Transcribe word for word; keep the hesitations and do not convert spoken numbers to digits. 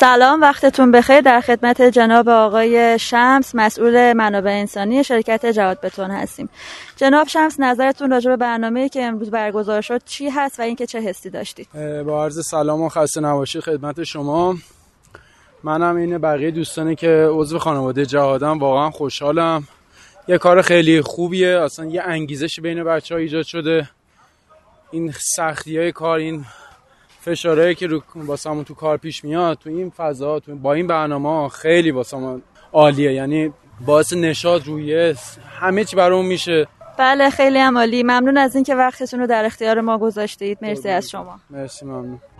سلام، وقتتون بخیر. در خدمت جناب آقای شمس، مسئول منابع انسانی شرکت جواد بتون هستیم. جناب شمس، نظرتون راجع به برنامه‌ای که امروز برگزار شد چی هست و اینکه چه حسی داشتید؟ با عرض سلام و خسته نباشید خدمت شما. منم این بقیه دوستانی که عضو خانواده جوادم واقعا خوشحالم. یه کار خیلی خوبیه، اصلا یه انگیزش بین بچه‌ها ایجاد شده. این سختی‌های کار، این فشارهایی که رو واسمون تو کار پیش میاد، تو این فضا، تو با این برنامه خیلی واسمون عالیه. یعنی باعث نشاط، روحیه، همه چی برامون میشه. بله، خیلی هم عالی. ممنون از اینکه وقتتون رو در اختیار ما گذاشتید. مرسی از شما. مرسی، ممنون.